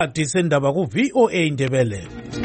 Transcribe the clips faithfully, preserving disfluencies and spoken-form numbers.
Disendaba ku V O A Ndebele.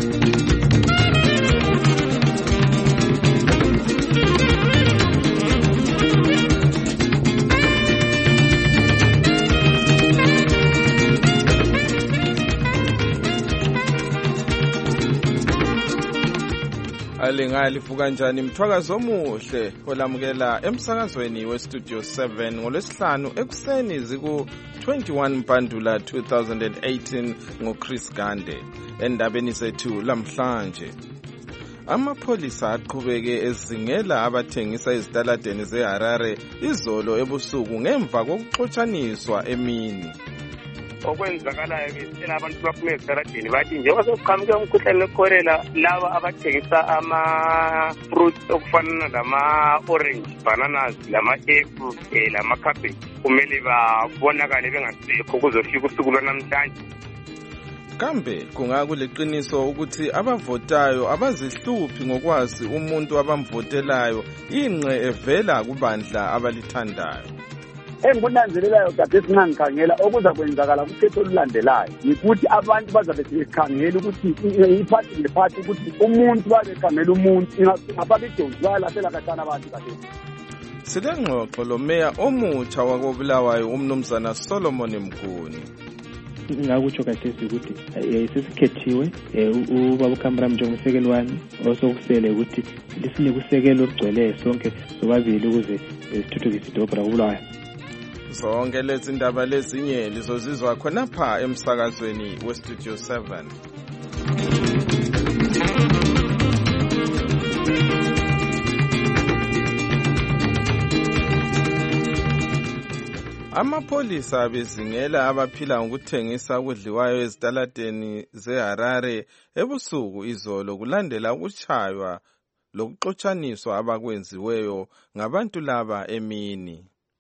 Alingali fuka njani mthwakazo omuhle olamukela emsakazweni we Studio seven ngolwesihlanu ekuseni ziku twenty-one Mpandula two thousand eighteen ngoChris Gande. Endabeni zethu lamhlanje, amapholisa aqhubeke ezingela abathengisa izitaladeni zeHarare izolo ebusuku ngemva kokuxotshaniswa emini. Okwenzakalayo besela abantu baphume ezitaladeni bathi njengoba sokuqhamuke umkhuhlane wekorela laba abathengisa ama-fruits okufana lama-orange, bananas, lama-apple, lama-cabbage kumele babonakale bengasekho kuzofika usuku lwanamhlanje. Kambe kungakuliqiniso ukuthi abavotayo abazihluphi ngokwazi umuntu abamvotelayo inqe evela kubandla abalithandayo. Engikunanzelelayo kade singangikhangela okuza kwenzakala kukhetho olulandelayo yikuthi abantu bazabe bekhangela ukuthi iphathi lephathi ukuthi umuntu babekhangela umuntu ingaba bidonzwa laphela kathana abantu kade. Silengxoxo lo meya omutsha wakobulawayo umnumzana Solomon Mguni. Ngakutsho kathesi ukuthi sesikhethiwe ubaba uKhamra Mjongisekelo wami osokusele ukuthi lisinike usekelo olugcwele sonke sobabili ukuze sithuthukise idolobha lakobulawayo. Zonke lezi ndaba lezinye lizozizwa khonapha emsakazweni we Studio seven. Amapholisa bezingela abaphila ngokuthengisa ukudliwayo ezitaladeni zeHarare ebusuku izolo kulandela ukuchaywa lokuxotshaniswa abakwenziweyo ngabantu laba emini.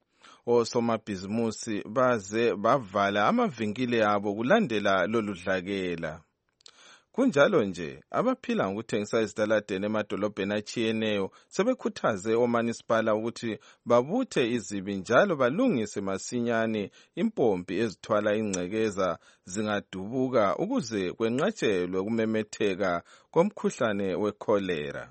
Osomabhizimusi baze bavala amavinkile abo kulandela loludlakela. Kunjalo nje abaphila ngokuthengisa izitaladeni emadolobheni atshiyeneyo sebekhuthaze omanisipala ukuthi babuthe izibi njalo balungise masinyane impompi ezithwala ingcekeza zingadubuka ukuze kwenqatshelwe ukumemetheka komkhuhlane wekholera.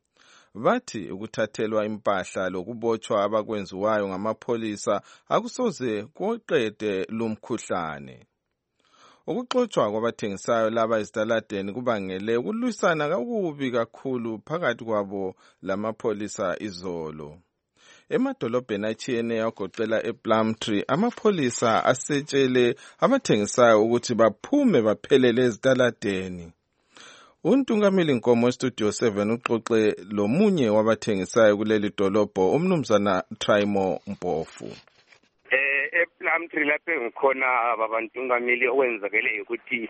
Bathi ukuthathelwa impahla lokubotshwa abakwenziwayo ngamapholisa akusoze kuqede lumkhuhlane. Ukuxotshwa kwabathengisayo laba izitaladeni kubangele ukulwisana kakubi kakhulu phakathi kwabo lamapholisa izolo. Emadolobheni atshiyeneyo agoqela ePlumtree, amapholisa asetshele abathengisayo ukuthi baphume baphelele ezitaladeni. Untungameli Nkomo Studio seven uxoxe lomunye wabathengisayo kuleli dolobho umnumzana Traimo Mpofu. ePlumtree lapho ngikhona ababantungameli okwenzakele ukuthi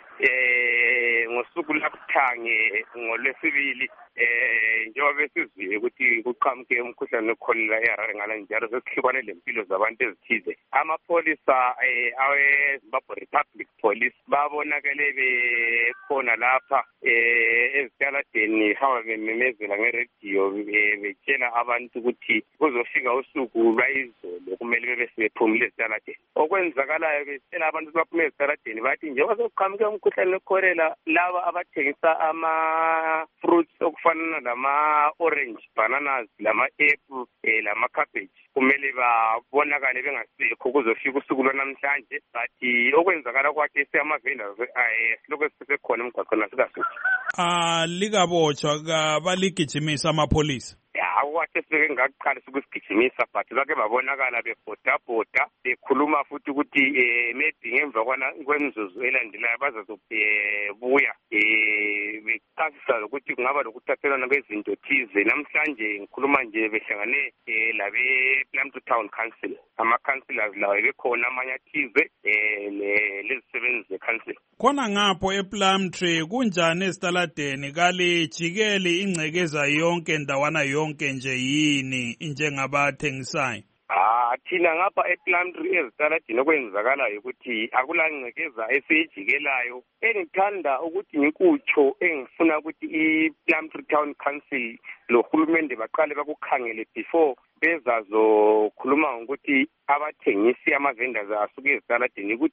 eh ngosuku lakuthange ngolwesibili eh njengoba besizwe ukuthi kuqhamuke umkhuhlane wekholera eHarare ngala njalo sesihlukane lempilo zabantu ezithize. Amapholisa awe Zimbabwe Republic Police babonakele bekhona lapha eh ezitaladeni hawa bememezela ngeradio betshela abantu ukuthi kuzofika usuku lwayizolo kumele bebe sephumule ezitaladeni. Okwenzakalayo betshela abantu baphume ezitaladeni bathi njengoba sokuqhamuke umkhuhlane wekorela laba abathengisa ama-fruits okufana lama-orange, bananas, lama-apple, lama-cabbage kumele babonakale bengasekho kuzofika usuku lwanamhlanje. Bathi okwenzakala kwakhe siyama-vendors silokhu sisekhona emgwaqweni asikasuthi. Ah likabotshwa kabaligijimisa amapholisa. Awakhe sike ngaqalisa ukusigijimisa but bake babonakala bebhodabhoda bekhuluma futhi ukuthi eh maybe ngemva kwemizuzu elandelayo bazazobuya eh becasisa ukuthi kungaba lokuthathelana kwezinto thize. Namhlanje ngikhuluma nje behlangane labe Plumtree Town Council, ama councillors lawo bekhona amanye athize eh lezisebenzi ze-council. Khona ngapho ePlumtree kunjani ezitaladeni kalijikeli ingcekeza yonke ndawana yonke nje yini njengabathengisayo? Ah thina ngapha ePlumtree ezitaladini okwenzakalayo ukuthi akulangcekeza esiyijikelayo. Engithanda ukuthi ngikutsho engifuna ukuthi iPlumtree Town Council lohulumende baqale bakukhangele before bezazokhuluma ngokuthi abathengisi ama-vendors asuke ezitaladini ukuthi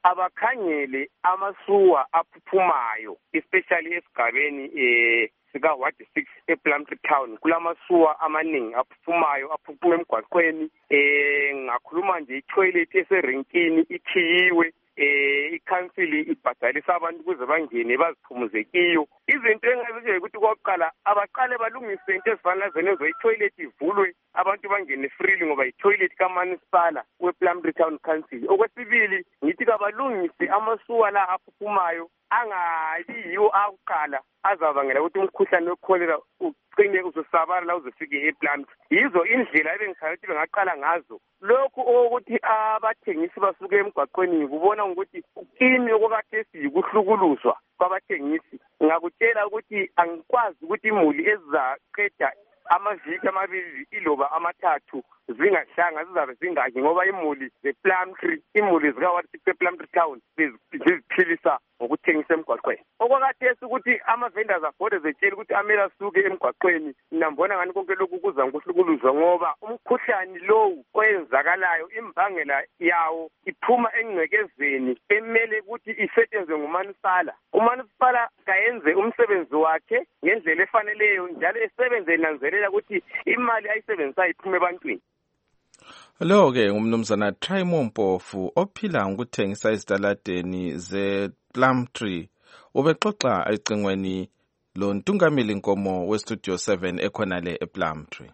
abakhangele amasuwa aphuphumayo especially esigabeni eh sika Ward six ePlumtree Town kulamasuwa amaningi aphuphumayo aphuphuma emgwaqweni eh ngakhuluma nje itoilet eserenkini ikhiyiwe eh icouncil ibhadalisa abantu kuze bangene baziphumuzekiyo izinto engazithi ukuthi kwaqala abaqale balungise into ezifana zenezo itoilet ivulwe abantu bangene freely ngoba itoilet kaManisipala wePlumtree Town Council. Okwesibili ngithi kabalungise amasuwa la aphuphumayo angabi yiwo aqala azabangela ukuthi umkhuhlane wekholera uqine uzosabala la uzofike ePlumtree. Yizo indlela ebengikhathi bengaqala ngazo lokhu ukuthi abathengisi basuke emgwaqweni kubona ukuthi ukini okwakade yikuhlukuluzwa kwabathengisi. Ngakutshela ukuthi angikwazi ukuthi imuli ezaqeda amaviki amabili iloba amathathu zingahlanga zizabe zingaki ngoba imuli zePlumtree imuli zika Ward six ePlumtree Town ziziphilisa ngokuthengisa emgwaqweni. Okwakade ukuthi ama vendors abode zetshela ukuthi amela asuke emgwaqweni nambona ngani konke lokhu kuza ngokuhlukuluzwa ngoba umkhuhlane lowu oyenzakalayo imbangela yawo iphuma engcekezeni emele ukuthi isetshenzwe ngumanisipala. Umanisipala kayenze umsebenzi wakhe ngendlela efaneleyo njalo esebenze nanzelela ukuthi imali ayisebenzisayo iphume ebantwini. Lo ke ngumnumzana Trymo Mpofu ophila ngokuthengisa izitaladeni zePlumtree ubexoxa ecingweni lo ntungamili inkomo weStudio seven ekhonale ePlumtree.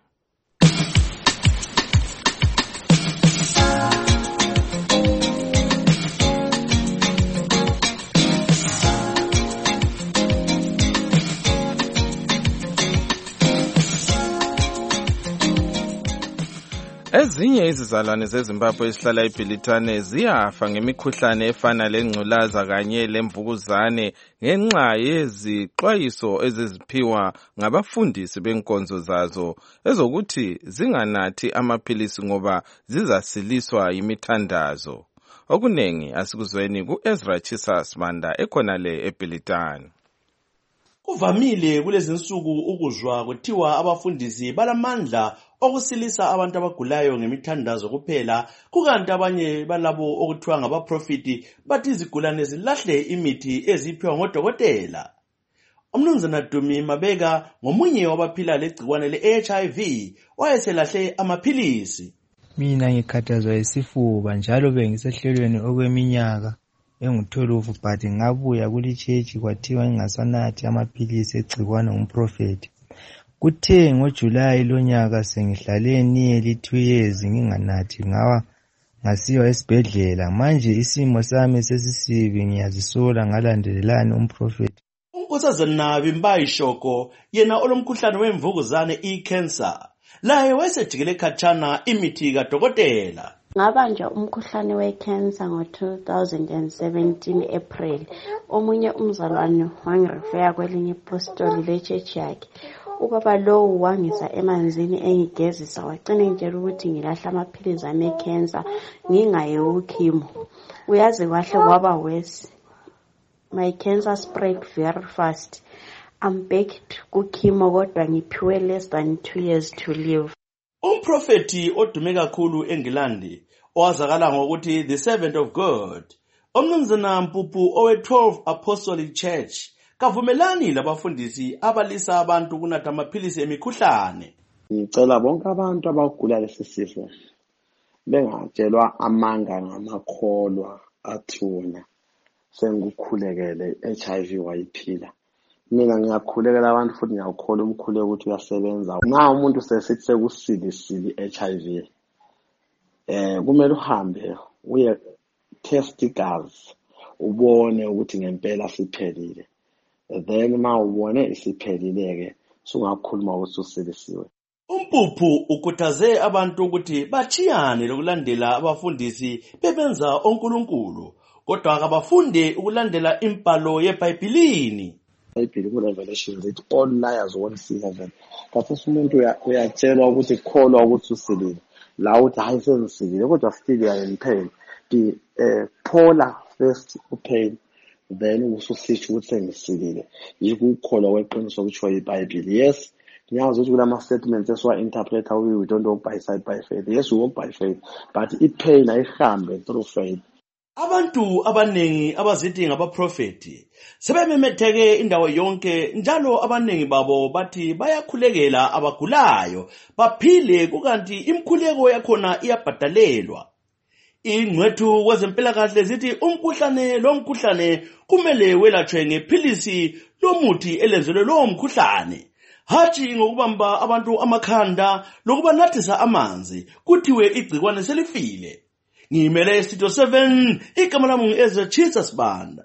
Ezinye izizalwane zeZimbabwe esihlala eBhilitane ziyafa ngemikhuhlane efana lengculaza kanye lemvukuzane ngenxa yezixwayiso eziziphiwa ngabafundisi benkonzo zazo ezokuthi zinganathi amaphilisi ngoba zizasiliswa yimithandazo. Okunengi asikuzweni kuEzra Chisas Manda ekhonale eBhilitane. Kuvamile kulezi insuku ukuzwa kuthiwa abafundisi balamandla okusilisa abantu abagulayo ngemithandazo kuphela, kukanti abanye balabo okuthiwa ngabaprofiti bathi izigulane zilahle imithi eziphiwa ngodokotela. Umnumzana Dumi Mabeka ngomunye wabaphila legcikwane le-H I V wayeselahle amaphilisi. Mina ngikhathazwa yisifuba njalo bengisehlelweni okweminyaka engu-twelve but ngabuya kulichechi kwathiwa ngingasanathi amaphilisi egcikwane ngumprofeti. Kuthe ngoJulayi lonyaka sengihlale nearly two years nginganathi ngawa ngasiwa esibhedlela. Manje isimo sami sesisibi ngiyazisola ngalandelelani umprofeti. Unkosazana Nabi Mbayishoko yena olomkhuhlane wemvukuzane i-cancer laye wayesejikele khatshana imithi kadokotela. Ngabanja umkhuhlane we-cancer ngo-two thousand seventeen April. Omunye umzalwane wangirefera kwelinye ipostoli lechechi yakhe. Ubaba lowu wangisa emanzini engigezisa wagcina ngitshela ukuthi ngilahla amaphilisi ami e-cancer ngingaye ukhimo. Uyazi kahle kwaba worse. My cancer spread very fast. I'm back kukhimo kodwa ngiphiwe less than two years to live. Umprofeti odume kakhulu eNgilandi owazakala ngokuthi the servant of God, umnumzana Mpupu owe-twelve Apostolic Church, kavumelani labafundisi abalisa abantu kunatha amaphilisi emikhuhlane. Ngicela bonke abantu abagula lesi sifo bengatshelwa amanga ngamakholwa athuna sengikukhulekele H I V wayiphila. Mina ngiyakhulekela abantu futhi ngiyakholwa umkhuleko ukuthi uyasebenza. Nxa umuntu sesithi sekusilisile H I V eh kumele uhambe uye test igazi ubone ukuthi ngempela siphelile. Then ma ubone isiphelile ke sungakhuluma ukuthi usilisiwe. Umpuphu ukhuthaze abantu ukuthi bachiyane lokulandela abafundisi bebenza onkulunkulu kodwa akabafunde ukulandela impalo yeBhayibhelini. iBhayibheli kuRevelation lithi all liars won't see heaven. Kathi umuntu uyatshelwa ukuthi kholwa ukuthi usilile la uthi hayi sengisilile kodwa still you are in pain. Be uh, polar first pain then ususisho ukuthi sengisilile. Yiko ukukholwa kweqiniso kuthiwa iBhayibheli. Yes, ngiyazi ukuthi kulama statements esiwa interpret how we don't walk by sight by faith. Yes, we walk by faith but ipain ayihambe through faith. Abantu abanengi abazithi ngabaprofeti sebememetheke indawo yonke, njalo abanengi babo bathi bayakhulekela abagulayo baphile, kukanti imkhuleko yakhona iyabhadalelwa. Ingcwethu kwezempilakahle zithi umkhuhlane lo mkhuhlane kumele welatshwe ngephilisi lomuthi elenzelwe lowo mkhuhlane, hatshi ngokubamba abantu amakhanda lokubanathisa amanzi kuthiwe igcikwane selifile. Ngimele Studio seven, igama lami Ezra Jesus Banda.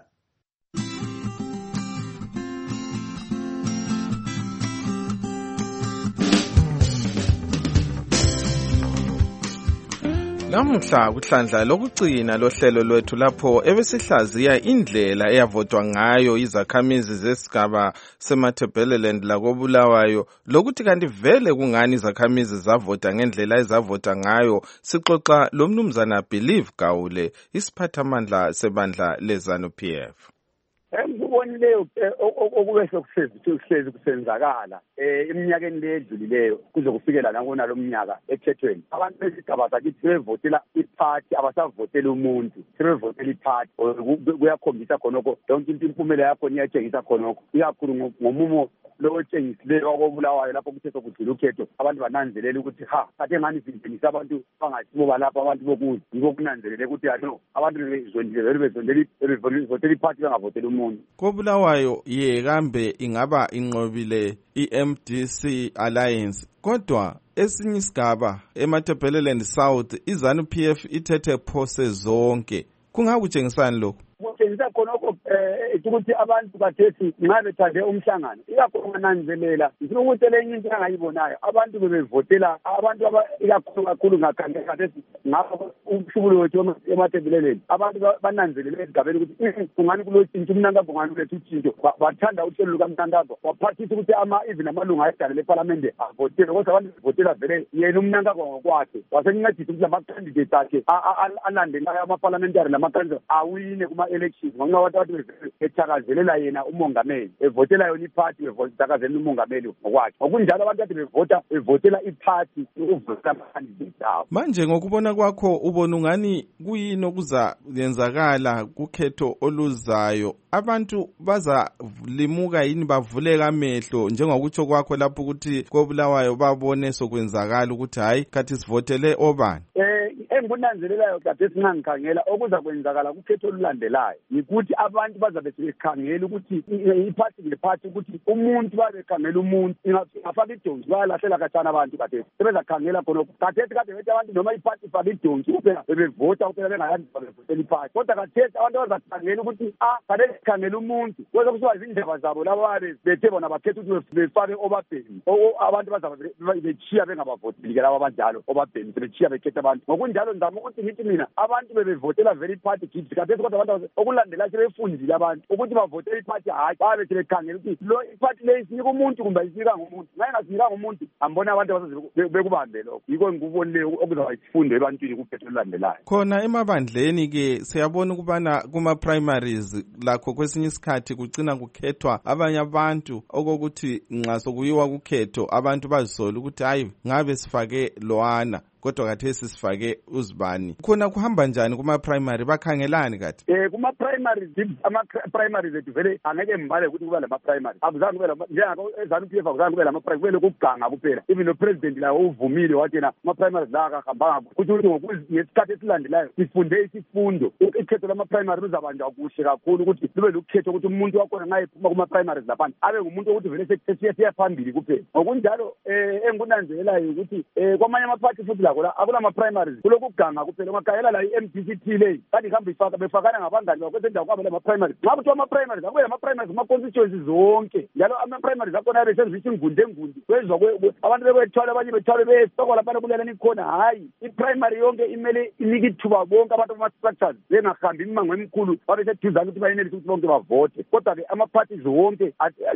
Namuhla kuhlandla lokugcina lohlelo lwethu lapho ebesihlaziya indlela eyavotwa ngayo izakhamizi zesigaba seMatabeleland lakobulawayo, lokuthi kanti vele kungani izakhamizi zavota ngendlela ezavota ngayo. Sixoxa lomnumzana Believe Gawule, isiphathamandla sebandla leZANU P F. Ngiboni leyo okube sokuhlezi kusenzakala eh iminyakeni ledlulileyo kuze kufikela nakona lo mnyaka ethethweni. Abantu besigaba sakithi sebevotela iparty, abasavotela umuntu, sebevotela iparty. Kuyakhombisa khonoko yonke into impumela yakho niyatshengisa khonoko, iyakhulu ngomumo lo otshengisileyo okobulawayo lapho kuthe sokudlula ukhetho. Abantu bananzelela ukuthi ha kade ngani sizinisa abantu bangasibo balapha, abantu bokuzi yiko kunanzelela ukuthi yalo abantu bezondile bezondela votela iparty bangavotela umuntu. Kobulawayo ye kambe ingaba inqobile i-M D C Alliance, kodwa esinye isigaba eMatabeleland South iZANU P F ithethe phose zonke. Kungakutshengisani lokho? Kutshengisa khonoko eh ukuthi abantu bathethi nxa bethande umhlangano iyakhonanzelela ukuthi lenye into angayibonayo abantu bebevotela abantu ikakhulu kakhulu ngakhangela kathi ngapha umhlubulo wethu eMatabeleland abantu bananzelela esigabeni ukuthi kungani kulothinto umnangabo ngani lethu uthinto bathanda uhlelo lukaMnangagwa waphathisa ukuthi ama even amalunga ayidala leParliament avotele kodwa abantu bevotela vele yena umnangagwa ngokwakhe wasencedisa ukuthi ama-candidates akhe alandelayo ama-parliamentary nama-council awine kuma elections ngoba abantu bathi bethakazelela yena umongameli evotela yona iparty bevotela umongameli ngokwakhe. Ngokunjalo abantu bathi bevota bevotela iparty ukuvotela ama-candidates abo. Manje ngokubona kwakho ubona ungani kuyini okuza yenzakala kukhetho oluzayo? Abantu baza limuka yini bavuleka amehlo njengokutsho kwakho lapho ukuthi kobulawayo babone sokwenzakala ukuthi hayi kathi sivotele obani? Eh engunanzelelayo kade singangikhangela okuza kwenzakala kukhetho olulandelayo yikuthi abantu bazabe bekhangela ukuthi iparty ngeparty ukuthi umuntu babe khangela umuntu ingafaka idonki bayalahlela kathana abantu kade sebezakhangela khonokho. Kade kade bethi abantu noma iparty ifaka idonki kuphela bebevota kuphela bengayazi bevotela iparty, kodwa kade abantu bazakhangela ukuthi ah kade sikhangela umuntu kweza kusiwa izindaba zabo laba bethe bona bakhetha ukuthi befake obabhemi abantu bazabe bechiya bengabavoteli ke laba abanjalo obabhemi bechiya bekhetha abantu. Ngokunjalo ndaba ukuthi ngithi mina abantu bebevotela very party kids kade kodwa abantu okulandela sebefundile abantu ukuthi bavotela iparty hayi babe bekhangela ukuthi lo iparty le isinika umuntu kumbe isinika ngumuntu. Ngaye ngasinika ngumuntu ambona abantu bekubambe lokho yiko ngikubonile okuzoba isifundo ebantwini kukhetho olulandelayo. Khona emabandleni ke siyabona ukubana kuma primaries lakho kwesinye isikhathi kugcina kukhethwa abanye abantu okokuthi nxa sokuyiwa kukhetho abantu bazisola ukuthi hayi ngabe sifake loana kodwa kathesi sifake uzibani. Khona kuhamba njani kuma primary bakhangelani kathi? Eh kuma primary ama primary zethu vele angeke mbale ukuthi kuba lama primary akuzange kube lama njengako eZANU P F akuzange kube lama primary vele kuganga kuphela. Even no president la uvumile wathi na ama primary la akahambanga ukuthi ukuthi ngokwesikhathi esilandelayo sifunde isifundo ukhetho lama primary luzabanjwa kuhle kakhulu ukuthi lube lokhetho ukuthi umuntu wakhona nxa ephuma kuma primaries lapha abe ngumuntu ukuthi vele sesiya phambili kuphela. Ngokunjalo eh engunanzelelayo ukuthi eh kwamanye ama party futhi la akula ama primaries kulokuganga kuphela. Ungagayela la i-M D C T le kanti ihamba ifaka befakana ngabangani bakwendawo kwabo lama primaries. Ngabe kuthiwa ama primaries akube ama primaries ama constituencies zonke njalo ama primaries akhona abe senzithi ingunde ngunde kwezwa abantu bekwethwala abanye bethwala besokwa lapha kulelani khona hayi i-primary yonke imele inike ithuba bonke abantu ama structures bengahambi imango emikhulu babe seduzana ukuthi bayenelise ukuthi bonke bavote. Kodwa ke ama parties wonke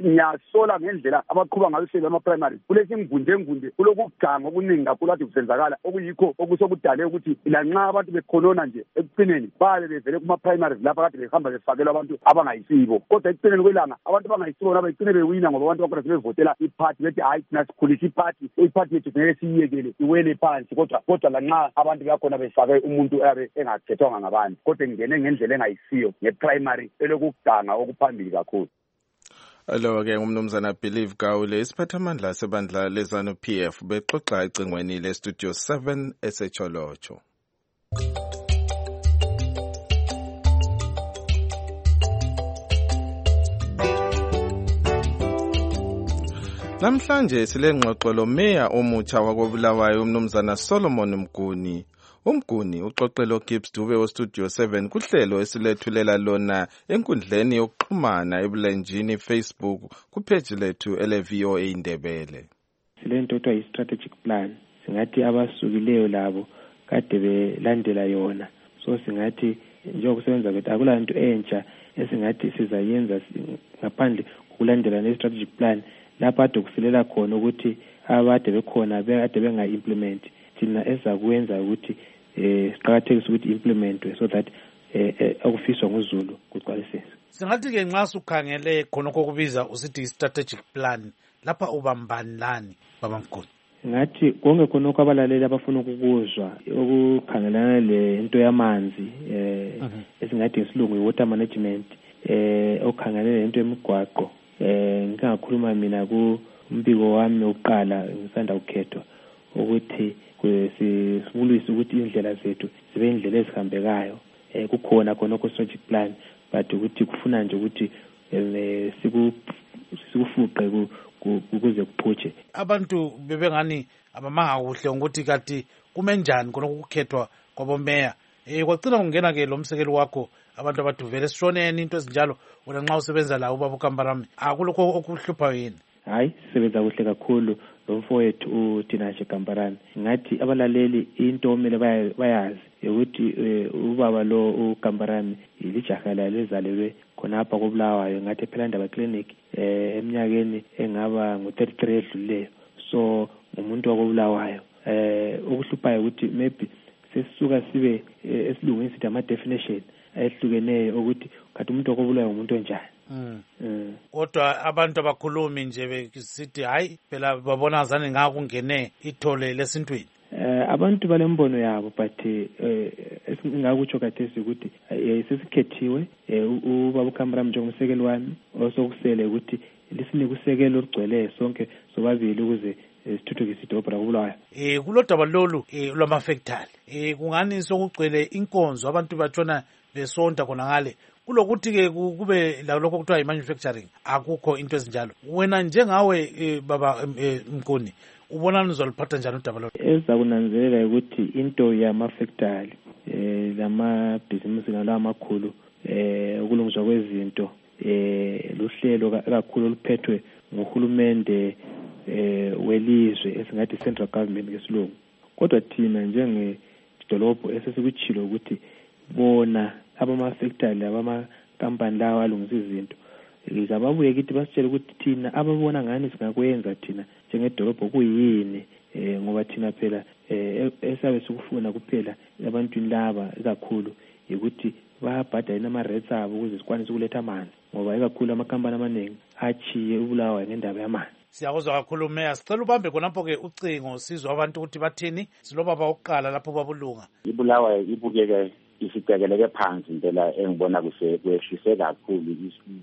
ngiyasola ngendlela abaqhuba ngayo ama primaries kulesi ingunde ngunde kulokuganga okuningi kakhulu ade kusenzakala okuyikho okusokudale ukuthi lanxa abantu bekhonona nje ekucineni babe bevele kuma-primaries lapha kade behamba befakelwa abantu abangayisibo, kodwa ekucineni kwelanga abantu abangayisibo nabo begcine bewina ngoba abantu bakhona sebevotela iphathi bethi hayi thina sikhulisa iphathi iphathi yethu ngeke siyiyekele iwele phansi, kodwa kodwa lanxa abantu bakhona befake umuntu abe engakhethwanga ngabantu kodwa ngene ngendlela engayisiyo nge-primary elokuganga okuphambili kakhulu. Lo-ke ngumnumzana Believe Gawule, isiphathamandla sebandla lezanu P F, bexoxa ecingweni le-Studio seven eseCholocho. Namhlanje silengxoxo lo-Meya omutsha wakoBulawayo umnumzana Solomon Mguni. Umguni uxoxelo Gibbs Dube oStudio seven kuhlelo esilethulela lona enkundleni yokuxhumana ebulenjini Facebook kupage lethu ele V O A Indebele. Silento etwa i-strategic plan, singathi abasukileyo labo kade belandela yona, so singathi njengokusebenza kwethu akulanto entsha esingathi sizayenza ngaphandle kokulandela ne-strategic plan lapho ade kusilela khona ukuthi abade bekhona bekade benga-implement thina esakwenza ukuthi eh siqhakathekise ukuthi implementwe so that eh okufiswa nguzulu kugcwaliseke. Singathi ke nxa sukhangele khona kokubiza usithi strategic plan lapha ubambani lani babamkhulu? Ngathi konke khona okwabalaleli abafuna ukukuzwa okukhangelana lento yamanzi eh esingathi isilungu i-water management eh okhangelana lento emigwaqo eh ngikakhuluma mina ku umbiko wami oqala ngisanda ukukhethwa ukuthi sifulisa ukuthi indlela zethu zibe indlela ezihambekayo eh kukhona khona ku-strategic plan but ukuthi kufuna nje ukuthi siku sikufuqe ukuze kuphutshe. Abantu bebengani abamanga kuhle ukuthi kanti kumenjani khona ukukhethwa kwabomeya eh kwagcina kungena ke lo msekelo wakho abantu abaduvele sishoneni into ezinjalo wena nxa usebenza la ubaba uKambarami akulokho okuhlupha yini? Hayi sisebenza kuhle kakhulu lo mfowethu uTinashe Kambarani. Ngathi abalaleli into omele bayazi ukuthi ubaba lo uKambarani ilijaha la lezalelwe khonapha koBulawayo ngathi phela indaba clinic eh eminyakeni engaba ngo-thirty-three edluleyo, so umuntu wakoBulawayo eh ukuhluphayo ukuthi maybe sesisuka sibe esilungwini sithi ama definition ayehlukeneyo ukuthi kathi umuntu wakoBulawayo umuntu onjani. Mm. Kodwa abantu abakhulumi nje besithi hayi phela babona zani ngakungene ithole lesintwini. Eh abantu balembono yabo but eh esingakutsho kathesi ukuthi sesikhethiwe ubaba uKambarami njengomsekeli wami osokusele ukuthi lisinike usekelo olugcwele sonke sobabili ukuze sithuthukise idolobha lakoBulawayo. Eh kulodaba lolu eh lwama factory eh kungani sokugcwele inkonzo abantu batshona besonta khona ngale kulokuthi ke kube lokho kuthiwa i-manufacturing akukho into ezinjalo. Wena njengawe baba Mguni ubona nizoliphatha njani udaba lo? Ezakunanzelela ukuthi into yama-factory eh lama-bhizinisi ngalawo amakhulu eh ukulungiswa kwezinto eh luhlelo kakhulu oluphethwe ngohulumende eh welizwe esingathi central government ngesilungu. Kodwa thina njengedolobho esesikuchilo ukuthi bona abama-factory abama-company lawa alungisa izinto ngababuye kithi basitshele ukuthi thina ababona ngani singakwenza thina njengedolobho kuyini eh ngoba thina phela eh esabe sikufuna kuphela abantwini laba kakhulu ukuthi bayabhadala ama-rates abo ukuze sikwanise ukuletha amanzi ngoba ikakhulu amakhampani amaningi achiye uBulawayo ngendaba yamanzi. Siyakuzwa kakhulu Meya, sicela ubambe khonapho-ke ucingo sizwe abantu ukuthi bathini silobaba oqala lapho babulunga. iBulawayo ibukeke isicekeleke phansi impela engibona kwehlise kakhulu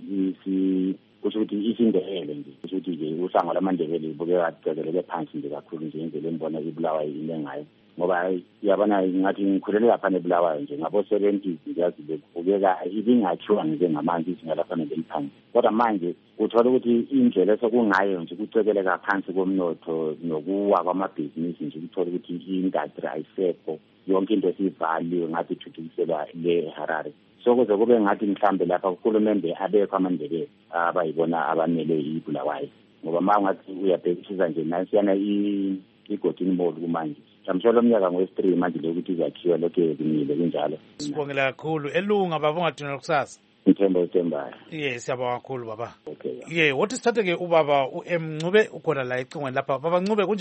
isi kusho ukuthi isindebele nje kusho ukuthi nje usango lwamandebele ibukeka sicekeleke phansi nje kakhulu nje indlela engibona iBulawayo ile ngayo ngoba yabona ngathi ngikhulele lapha eBulawayo nje ngabo seventies ngiyazi bekubukeka ibingakhiwa nje ngamanzi isingalapha ngemphansi, kodwa manje uthola ukuthi indlela esekungayo nje kucekeleka phansi komnotho nokuwa kwamabhizinisi nje uthola ukuthi i-industry ayisekho yonke into esivaliwe ngathi thuthukisela le Harare. So kuze kube ngathi mhlambe lapha uhulumende abekho amandebele abayibona abanele iBulawayo ngoba mangathi uyabhekisisa nje nasiyana igodini mall kumanje mhlawumbe lomnyaka ngowesi-three manje lokuthi izakhiwa lokho kumile kunjalo. Sibongela kakhulu elunga baba ungathina lokusasa. Ngithemba uThembayo. Yes siyabonga kakhulu baba. Okay. Yeah, what is thathe ke ubaba uMncube ukhona la ecingweni lapha. Baba Ncube kunjani?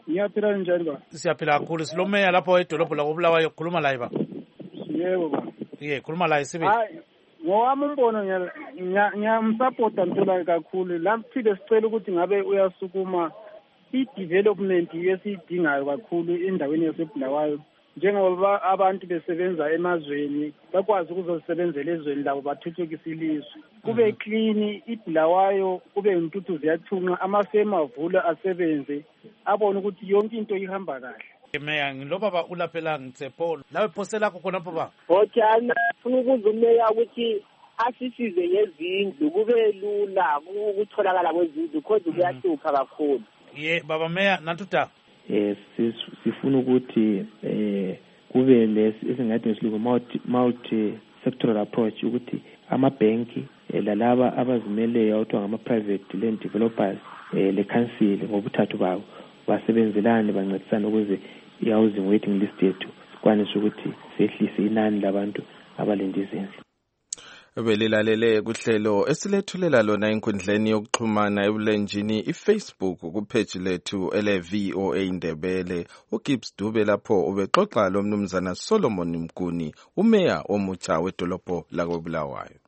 Ngiyaphila njani ba? Siyaphila kakhulu. Silomeya lapho edolobho la koBulawayo khuluma la iba. Yebo ba. Yeah, khuluma la isibe. Hayi, ngowami umbono ngiyamsupporta Ntula kakhulu. Laphile sicela ukuthi ngabe uyasukuma i-development yesiyidingayo kakhulu endaweni yaseBulawayo. Njengoba abantu besebenza emazweni bakwazi ukuzosebenzela ezweni labo bathuthukise ilizwe. Kube clean iBulawayo, kube intuthu ziyathunqa, amafema avula asebenze, abone ukuthi yonke into ihamba kahle. Meya ngiloba ba ulaphela ngitsepho nawe phose lakho khona baba. Okay, ngifuna ukuza umeya ukuthi asisize ngezindlu kube lula ukutholakala kwezindlu kodwa kuyahlupha kakhulu. Ye baba meya nathuta. Eh sifuna ukuthi eh kube lesi esingathi ngisiluko multi multi sectoral approach ukuthi amabhenki lalaba abazimeleyo awuthiwa ngama private land developers eh le council ngobuthathu bawo basebenzelane bancedisana ukuze i-housing waiting list yethu sikwanise ukuthi sehlise inani labantu abalinde izindlu. Belilalele kuhlelo esilethulela lona enkundleni yokuxhumana ebulenjini iFacebook kupage lethu ele V O A Ndebele. uGibbs Dube lapho ubexoxa lo mnumzana Solomon Mguni, umeya omutsha wedolobho lakoBulawayo.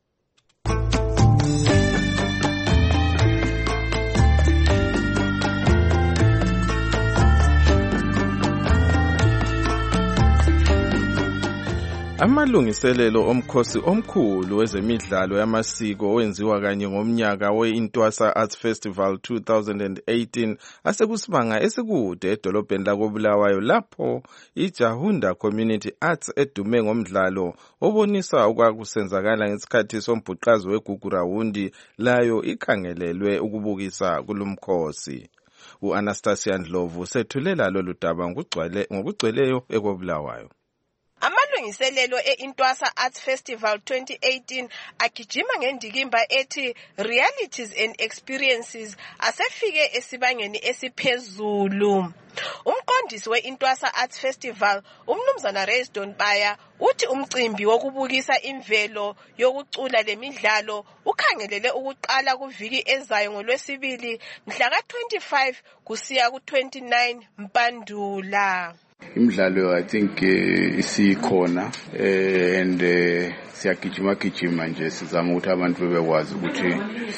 Amalungiselelo omkhosi omkhulu wezemidlalo yamasiko owenziwa kanye ngomnyaka we-Intwasa Arts Festival twenty eighteen asekusibanga esikude edolobheni lakoBulawayo lapho iJahunda Community Arts edume ngomdlalo obonisa okwakusenzakala ngesikhathi sombhuqazo weGugurawundi layo ikhangelelwe ukubukisa kulumkhosi. U-Anastasia Ndlovu sethulela lolu daba ngokugcweleyo ekoBulawayo. Amalungiselelo e-Intwasa Arts Festival twenty eighteen agijima ngendikimba ethi Realities and Experiences asefike esibangeni esiphezulu. Umqondisi we-Intwasa Arts Festival, umnumzana Raysdon Baya, uthi umcimbi wokubukisa imvelo yokucula lemidlalo ukhangelele ukuqala kuviki ezayo ngolwesibili mhla ka twenty-five kusiya ku twenty-nine Mpandula. Imidlalo I think isikhona and siyagijima gijima nje sizama ukuthi abantu bebekwazi ukuthi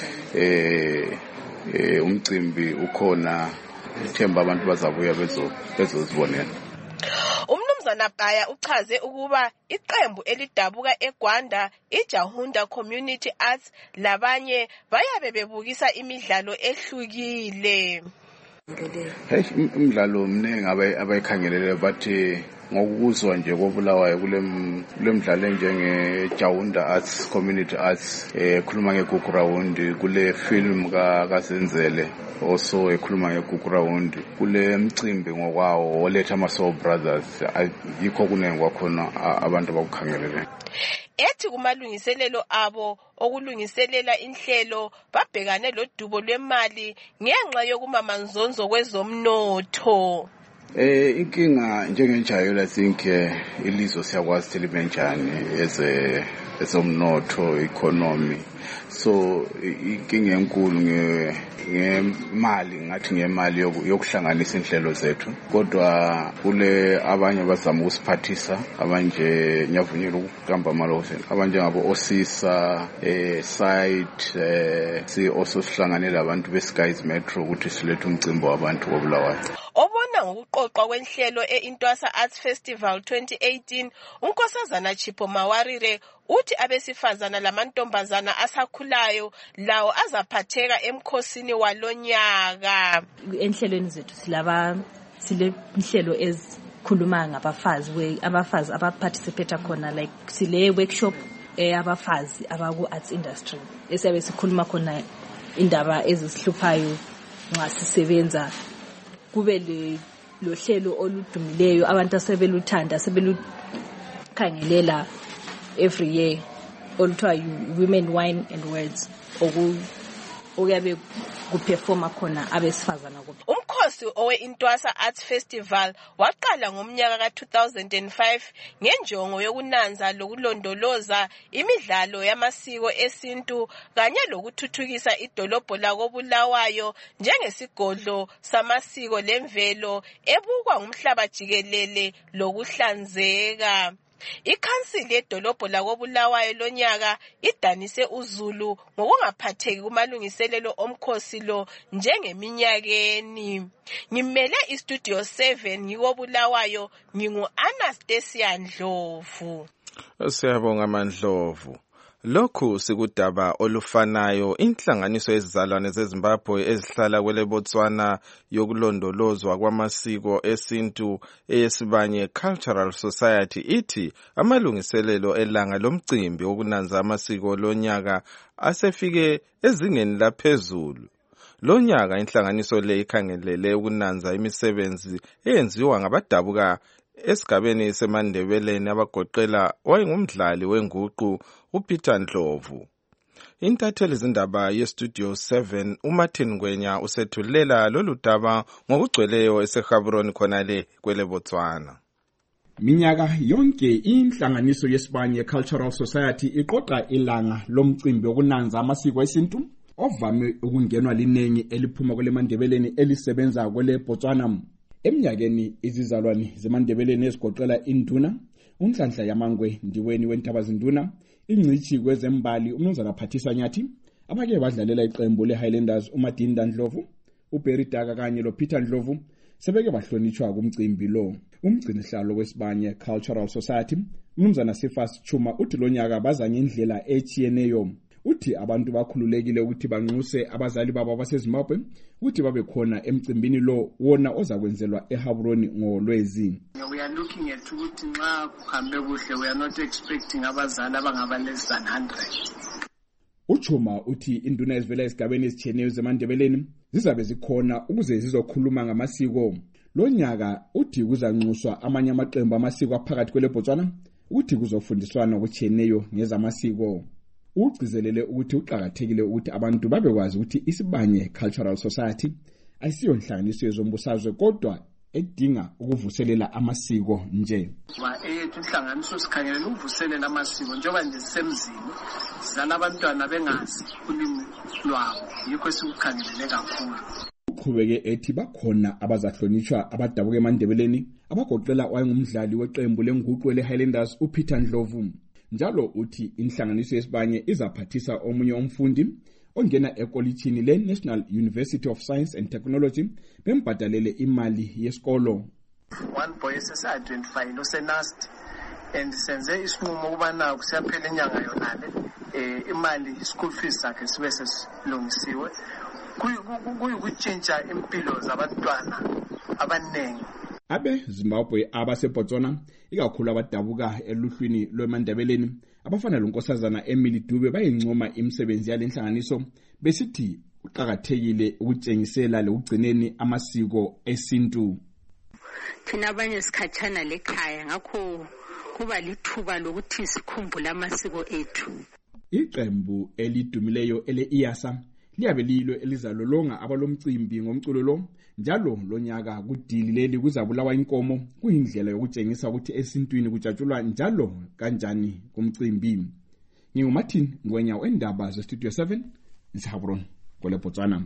eh umcimbi ukhona, ithemba abantu bazabuya bezo bezozibonela. Umnumzana Baya uchaze ukuba iqembu elidabuka eGwanda iJahunda Community Arts labanye bayabe bebukisa imidlalo ehlukile. Hey, imidlalo mningi abayikhangelele bathi ngokuzwa nje koBulawayo kule mdlalo njenge Jahunda Arts Community Arts ekhuluma ngeGugurawundi, kule film ka kaSenzele also ekhuluma ngeGugurawundi, kule mcimbi ngokwawo oletha ama Soul Brothers, yikho kunenge kwakhona abantu abakukhangelele. Ethi kumalungiselelo abo okulungiselela inhlelo babhekane lodubo lwemali ngenxa yokumamanzonzo kwezomnotho. Eh inkinga njengenjayo I think ilizwe siyakwazi libe njani eze ezomnotho economy, so inkinga enkulu nge ngemali ngathi ngemali yokuhlanganisa inhlelo zethu, kodwa kule abanye bazama ukusiphathisa, abanje nyavunyela ukuhamba maloze, abanje ngabo osisa eh site eh si also sihlanganele abantu beSky's Metro ukuthi silethe umcimbi wabantu koBulawayo. Obona ngokuqoqwa kwenhlelo e-Intwasa Arts Festival twenty eighteen, unkosazana Chipho Mawarire uthi abesifazana lamantombazana asakhulayo lawo azaphatheka emkhosini walonyaka. Enhlelweni zethu silaba sile inhlelo ezikhuluma ngabafazi we abafazi abaparticipate khona, like sile workshop eh abafazi abaku arts industry esiyabe sikhuluma khona indaba ezisihluphayo nxa sisebenza, kube le lohlelo oludumileyo abantu asebeluthanda sebelukhangelela every year oluthiwa Women, Wine and Words oku okuyabe kuperforma khona abesifazana. Umkhosi Umkhosi owe-Intwasa Arts Festival waqala ngomnyaka ka two thousand five ngenjongo yokunanza lokulondoloza imidlalo yamasiko esintu kanye lokuthuthukisa idolobho lakoBulawayo njengesigodlo samasiko lemvelo ebukwa ngumhlaba jikelele lokuhlanzeka. Ikhansili yedolobho lakoBulawayo lonyaka idanise uZulu ngokungaphatheki kumalungiselelo omkhosi lo njengeminyakeni. Ngimele iStudio seven ngikoBulawayo, ngingu-Anastasia Ndlovu. Siyabonga Mandlovu. Lokhu sikudaba olufanayo. Inhlanganiso yezizalwane zeZimbabwe ezihlala kwele Botswana yokulondolozwa kwamasiko esintu eyesibanye Cultural Society ithi amalungiselelo elanga lomcimbi wokunanza amasiko lonyaka asefike ezingeni laphezulu. Lonyaka inhlanganiso le ikhangelele ukunanza imisebenzi eyenziwa ngabadabuka esigabeni seMandebeleni abagoqela wayengumdlali wenguqu uPeter Ndlovu. Intatheli zindaba yeStudio seven uMartin Ngwenya usethulela lolu daba ngokugcweleyo eseGaborone khonale kwele Botswana. Minyaka yonke inhlanganiso yesibanye Cultural Society iqoqa ilanga lomcimbi wokunanza amasiko esintu ovame ukungenwa linengi eliphuma kwele Mandebeleni elisebenza kwele Botswana. Eminyakeni izizalwane zeMandebeleni ezigoqela induna, uNhlanhla Yamangwe Ndiweni weNtabazinduna, ingcithi kwezembali uMnumzana Phathisa Nyathi, abake badlalela iqembu leHighlanders uMadinda Ndlovu, uBerry Daka kanye loPeter Ndlovu sebeke bahlonitshwa kumcimbi lo. Umgcinihlalo wesibanye Cultural Society uMnumzana Sifas Chuma uthi lonyaka baza ngendlela echiyeneyo. Uthi abantu bakhululekile ukuthi banxuse abazali babo baseZimbabwe ukuthi babe khona emcimbini lo wona ozakwenzelwa eGaborone ngoLwezi. We are looking at ukuthi nxa kuhambe kuhle, we are not expecting abazali abangaba less than one hundred. Uchuma uthi induna ezivela esigabeni esicheneyo zeMandebeleni zizabe zikhona ukuze zizokhuluma ngamasiko. Lonyaka uthi kuzanxuswa amanye amaqembu amasiko aphakathi kwele Botswana uthi kuzofundiswana okucheneyo ngezamasiko. Ugcizelele ukuthi uqhakathekile ukuthi abantu babekwazi ukuthi isibanye Cultural Society ayisiyo inhlanganiso yezombusazwe kodwa edinga ukuvuselela amasiko nje. Wa ethu inhlanganiso sikhangelela ukuvuselela amasiko njengoba nje semzini sizana abantwana bengazi ulimi lwabo, yikho sikukhangelele kakhulu. Uqhubeke ethi bakhona abazahlonitshwa abadabuka eMandebeleni abagoqela wayengumdlali weqembu lenguqu leHighlanders uPeter Ndlovu. Njalo uthi inhlanganiso yesibanye izaphathisa omunye umfundi ongena ekolitshini le-National University of Science and Technology bembhadalele imali yesikolo. One boy esesi-identifyile osenast and senze isinqumo ukubana kusiyaphela inyanga yonale eh imali school fees zakhe sibe sesilungisiwe. Kuyikutshintsha impilo zabantwana abaningi. Abe Zimbabwe abaseBotswana ikakhulu abadabuka eluhlwini lweMandebeleni abafana lonkosazana Emily Dube bayincoma imisebenzi yalenhlanganiso besithi uqhakathekile ukutshengisela lokugcineni amasiko esintu. Thina abanye sikhatshana lekhaya ngakho kuba lithuba lokuthi sikhumbule amasiko ethu. Iqembu elidumileyo ele-IASA liyabe lilo elizalolonga abalomcimbi ngomculo lo njalo lonyaka kudili leli kuzabulawa inkomo kuyindlela yokutshengisa ukuthi esintwini kujatshulwa njalo kanjani kumcimbi. NginguMartin Ngwenya wendaba zeStudio seven eGaborone kwele Botswana.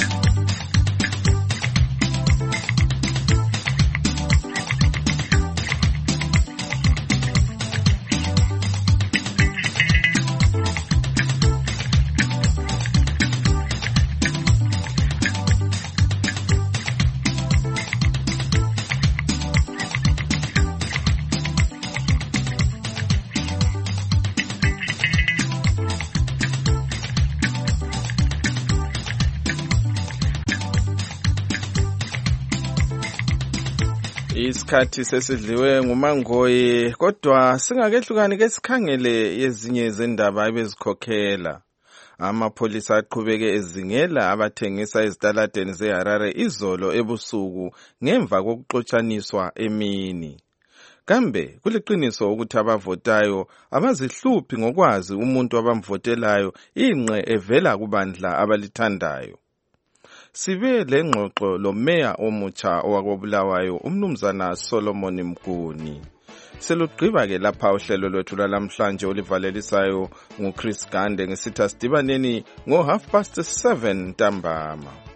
Isikhathi sesidliwe nguMangoyi kodwa singakehlukani ke sikhangele yezinye zendaba ebezikhokhela. Amapholisa aqhubeke ezingela abathengisa ezitaladeni zeHarare izolo ebusuku ngemva kokuxotshaniswa emini. Kambe kuliqiniso ukuthi abavotayo abazihluphi ngokwazi umuntu abamvotelayo inqe evela kubandla abalithandayo. sibe lengxoxo lo meya omutsha owakobulawayo umnumzana Solomon Mguni. Selugqiba ke lapha uhlelo lwethu lwalamhlanje olivalelisayo nguChris Gande ngesithi asidibaneni ngo half past seven ntambama.